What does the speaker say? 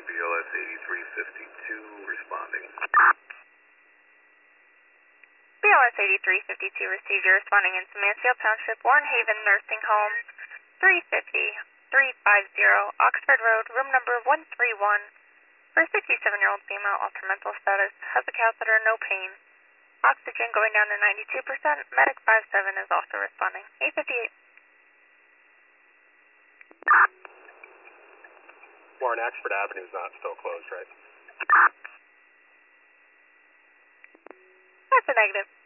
BLS 8352 responding. BLS 8352 received. You're responding in Mansfield Township, Warren Haven Nursing Home, 350 Oxford Road, room number 131. For a 67-year-old female, altered mental status, has a catheter, no pain. Oxygen going down to 92%. Medic 57 is also responding. 858. Warren, Axford Avenue is not still closed, right? That's a negative.